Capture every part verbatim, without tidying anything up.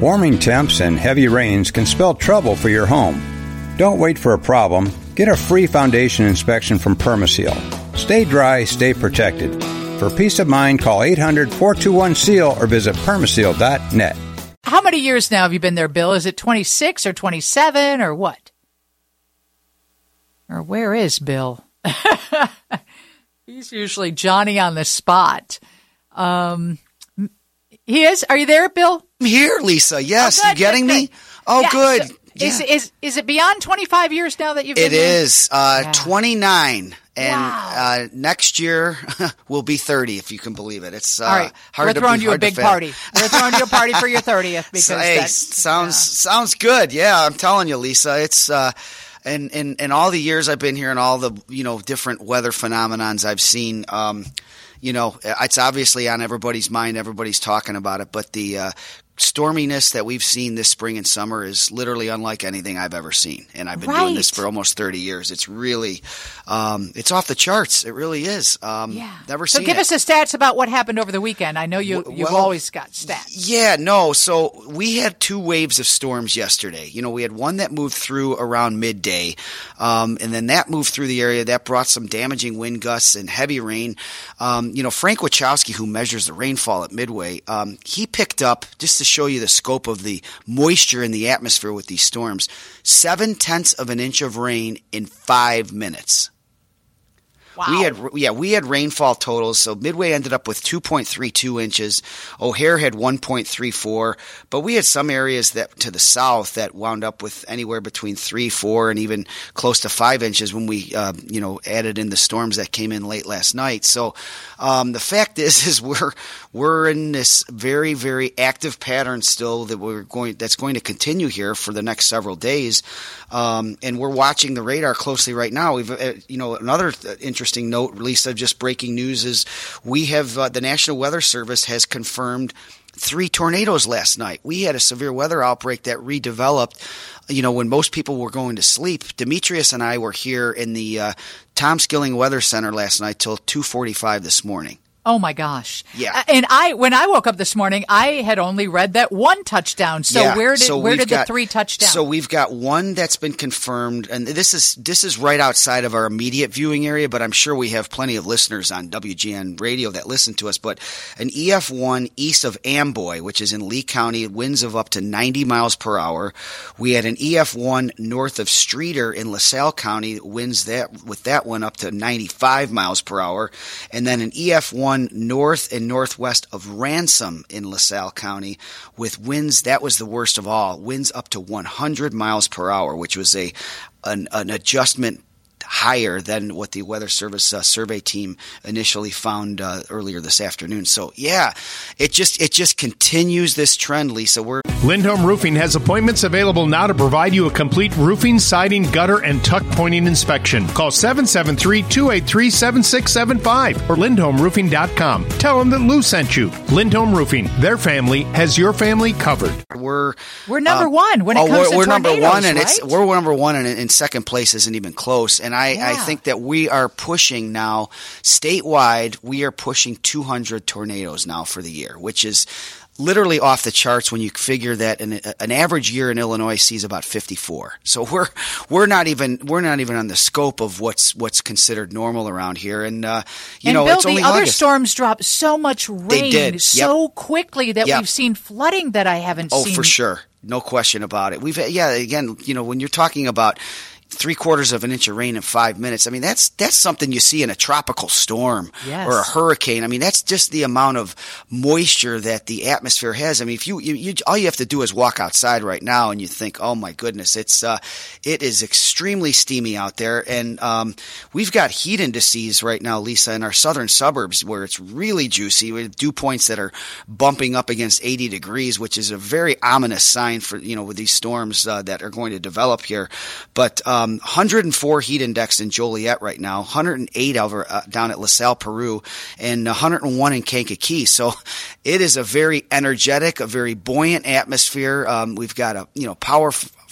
Warming temps and heavy rains can spell trouble for your home. Don't wait for a problem. Get a free foundation inspection from Permaseal. Stay dry, stay protected. For peace of mind, call eight hundred, four two one, S E A L or visit permaseal dot net. How many years now have you been there, Bill? Is it twenty-six or twenty-seven or what? Or where is Bill? He's usually Johnny on the spot. Um, he is? Are you there, Bill? I'm here, Lisa. Yes. Oh, you getting good, me? good. Oh, yeah, good. So yeah. Is, is, is it beyond twenty-five years now that you've been It there? is. Uh, yeah. twenty-nine. And wow. uh, next year will be thirty, if you can believe it. It's uh, All right. hard We're to throwing be, you a big party. We're throwing you a party for your thirtieth because so, hey, that's, sounds yeah. sounds good. Yeah, I'm telling you, Lisa. It's uh, and in in all the years I've been here and all the you know different weather phenomenons I've seen. Um, you know, it's obviously on everybody's mind. Everybody's talking about it, but the uh, storminess that we've seen this spring and summer is literally unlike anything I've ever seen. And I've been right. doing this for almost thirty years. It's really, um, it's off the charts. It really is. Um, yeah. Never so seen give it. us the stats about what happened over the weekend. I know you, you've well, always got stats. Yeah, no. So we had two waves of storms yesterday. You know, we had one that moved through around midday. Um, and then that moved through the area. That brought some damaging wind gusts and heavy rain. Um, you know, Frank Wachowski, who measures the rainfall at Midway, um, he picked up, just to show you the scope of the moisture in the atmosphere with these storms, seven tenths of an inch of rain in five minutes. Wow. We had yeah we had rainfall totals. So Midway ended up with two point three two inches. O'Hare had one point three four, but we had some areas that to the south that wound up with anywhere between three, four, and even close to five inches when we uh, you know added in the storms that came in late last night. So um, the fact is is we're we're in this very very active pattern still that we're going that's going to continue here for the next several days, um, and we're watching the radar closely right now. We've uh, you know another interesting Interesting note, Lisa, just breaking news is we have uh, the National Weather Service has confirmed three tornadoes last night. We had a severe weather outbreak that redeveloped, you know, when most people were going to sleep. Demetrius and I were here in the uh, Tom Skilling Weather Center last night till two forty-five this morning. Oh my gosh. Yeah. And I, when I woke up this morning, I had only read that one touchdown. So yeah. where did, so where did got, the three touchdowns? So we've got one that's been confirmed, and this is, this is right outside of our immediate viewing area, but I'm sure we have plenty of listeners on W G N radio that listen to us, but an E F one east of Amboy, which is in Lee County, winds of up to ninety miles per hour. We had an E F one north of Streeter in LaSalle County, winds that, with that one up to ninety-five miles per hour. And then an E F one north and northwest of Ransom in LaSalle County with winds, that was the worst of all, winds up to one hundred miles per hour, which was a an, an adjustment higher than what the Weather Service uh, survey team initially found uh, earlier this afternoon. So yeah, it just it just continues this trend, Lisa. We're Lindholm Roofing has appointments available now to provide you a complete roofing, siding, gutter, and tuck pointing inspection. Call seven seven three, two eight three, seven six seven five or lindholm roofing dot com. Tell them that Lou sent you. Lindholm Roofing, their family has your family covered. We're we're number um, one when it oh, comes we're, to we're tornadoes, number one, and right? it's we're number one, and in second place isn't even close. And I, Yeah. I think that we are pushing now statewide. We are pushing two hundred tornadoes now for the year, which is literally off the charts when you figure that an, an average year in Illinois sees about fifty-four. So we're we're not even we're not even on the scope of what's what's considered normal around here. And uh, you and know, Bill, it's only the other August. storms dropped so much rain They did. so Yep. quickly that Yep. we've seen flooding that I haven't Oh, seen. for sure. No question about it. We've yeah, again, you know, when you're talking about three quarters of an inch of rain in five minutes, I mean, that's that's something you see in a tropical storm Yes. or a hurricane. I mean, that's just the amount of moisture that the atmosphere has. I mean, if you, you, you all you have to do is walk outside right now and you think, oh my goodness, it's uh, it is extremely steamy out there. And um, we've got heat indices right now, Lisa, in our southern suburbs where it's really juicy. We have dew points that are bumping up against eighty degrees, which is a very ominous sign for, you know, with these storms uh, that are going to develop here. But um, Um, one hundred four heat index in Joliet right now, one hundred eight over uh, down at LaSalle, Peru, and one hundred one in Kankakee. So it is a very energetic, a very buoyant atmosphere. Um, we've got a you know power.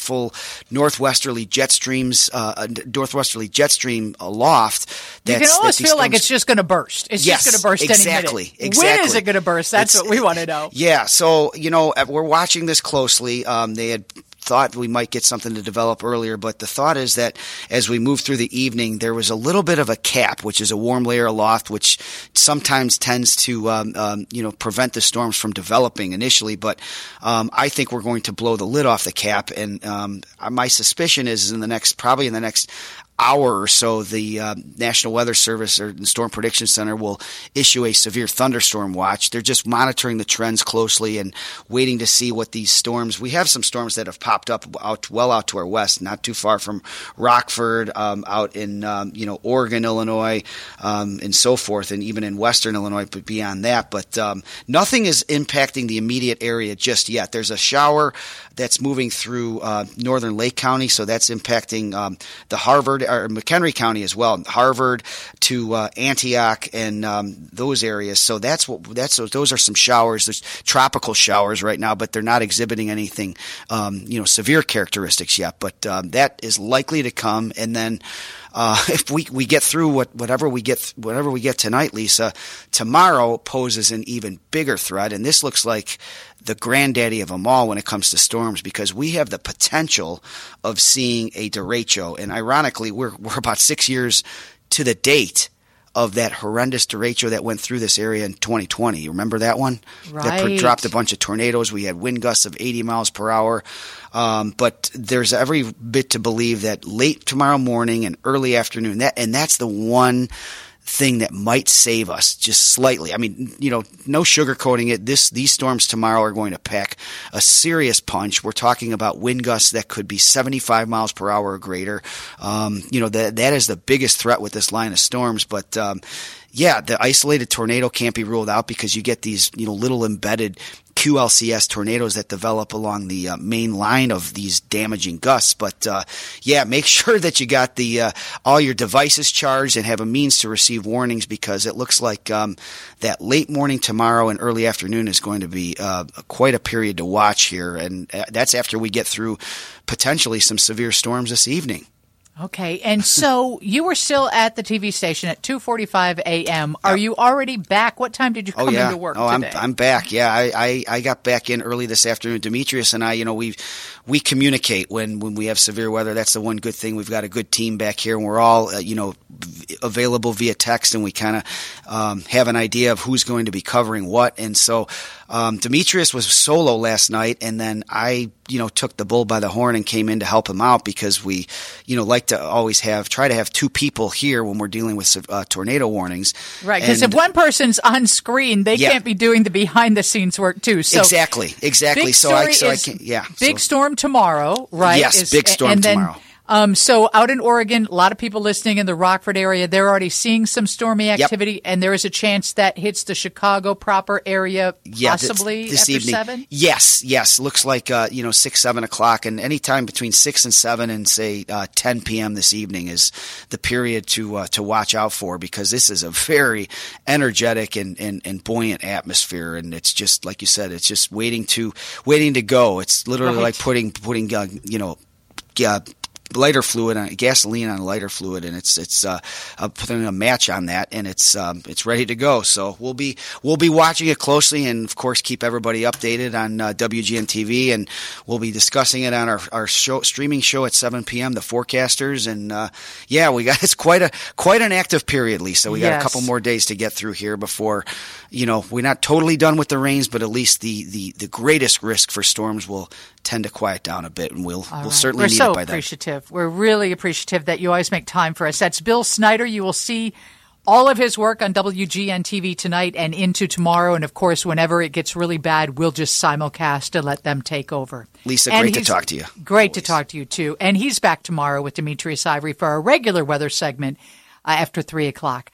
full northwesterly jet streams, uh, northwesterly jet stream aloft. You can almost feel like it's just going to burst. It's yes, just going to burst exactly, any minute. Exactly. When is it going to burst? That's it's, what we want to know. Yeah. So, you know, we're watching this closely. Um, they had thought we might get something to develop earlier, but the thought is that as we move through the evening, there was a little bit of a cap, which is a warm layer aloft, which sometimes tends to, um, um, you know, prevent the storms from developing initially. But um, I think we're going to blow the lid off the cap, and um, my suspicion is in the next, probably in the next hour or so, the uh, National Weather Service or the Storm Prediction Center will issue a severe thunderstorm watch. They're just monitoring the trends closely and waiting to see what these storms. We have some storms that have popped up out well out to our west, not too far from Rockford, um, out in um, you know Oregon, Illinois, um, and so forth, and even in Western Illinois. But beyond that, but um, nothing is impacting the immediate area just yet. There's a shower that's moving through uh, northern Lake County, so that's impacting um, the Harvard or McHenry County as well, Harvard to uh, Antioch and um, those areas. So that's what that's those are some showers. There's tropical showers right now, but they're not exhibiting anything, um, you know, severe characteristics yet. But um, that is likely to come, and then. Uh, if we, we get through what, whatever we get, whatever we get tonight, Lisa, tomorrow poses an even bigger threat. And this looks like the granddaddy of them all when it comes to storms, because we have the potential of seeing a derecho. And ironically, we're, we're about six years to the date of that horrendous derecho that went through this area in twenty twenty. You remember that one? Right. That dropped a bunch of tornadoes. We had wind gusts of eighty miles per hour. Um, but there's every bit to believe that late tomorrow morning and early afternoon, that and that's the one thing that might save us just slightly. I mean, you know, no sugarcoating it. This these storms tomorrow are going to pack a serious punch. We're talking about wind gusts that could be seventy-five miles per hour or greater. Um, you know, that that is the biggest threat with this line of storms. But um, yeah, the isolated tornado can't be ruled out because you get these, you know, little embedded Q L C S tornadoes that develop along the uh, main line of these damaging gusts. But uh, yeah, make sure that you got the uh, all your devices charged and have a means to receive warnings, because it looks like um, that late morning tomorrow and early afternoon is going to be uh, quite a period to watch here, and that's after we get through potentially some severe storms this evening. Okay, and so you were still at the T V station at two forty-five a.m. Are you already back? What time did you come oh, yeah. into work oh, today? I'm, I'm back. Yeah, I, I, I got back in early this afternoon. Demetrius and I, you know, we we communicate when, when we have severe weather. That's the one good thing. We've got a good team back here, and we're all, uh, you know, available via text, and we kind of um, have an idea of who's going to be covering what. And so um, Demetrius was solo last night, and then I, you know, took the bull by the horn and came in to help him out, because we, you know, like to always have, try to have two people here when we're dealing with uh, tornado warnings. Right, because if one person's on screen, they yeah. can't be doing the behind the scenes work too. So exactly, exactly. Big so story I, so is I can, yeah. Big so. storm tomorrow, right? Yes, is, big storm and then, tomorrow. Um, so out in Oregon, a lot of people listening in the Rockford area, they're already seeing some stormy activity, yep. and there is a chance that hits the Chicago proper area yeah, possibly this, this after evening. seven? Yes, yes. Looks like, uh, you know, six, seven o'clock, and any time between six and seven and, say, uh, ten p.m. this evening is the period to uh, to watch out for, because this is a very energetic and, and, and buoyant atmosphere, and it's just, like you said, it's just waiting to waiting to go. It's literally right. like putting, putting uh, you know, uh, lighter fluid on gasoline on lighter fluid, and it's it's uh, uh, putting a match on that, and it's um, it's ready to go. So we'll be we'll be watching it closely, and of course keep everybody updated on uh, W G N T V, and we'll be discussing it on our our show, streaming show at seven p.m. The Forecasters, and uh, yeah, we got it's quite a quite an active period, Lisa. We got yes. a couple more days to get through here before, you know, we're not totally done with the rains, but at least the the, the greatest risk for storms will tend to quiet down a bit, and we'll All we'll right. certainly We're need so it by then. Appreciative. We're really appreciative that you always make time for us. That's Bill Snyder. You will see all of his work on W G N T V tonight and into tomorrow. And, of course, whenever it gets really bad, we'll just simulcast and let them take over. Lisa, and great to talk to you. Great Always. to talk to you, too. And he's back tomorrow with Demetrius Ivory for our regular weather segment uh, after three o'clock.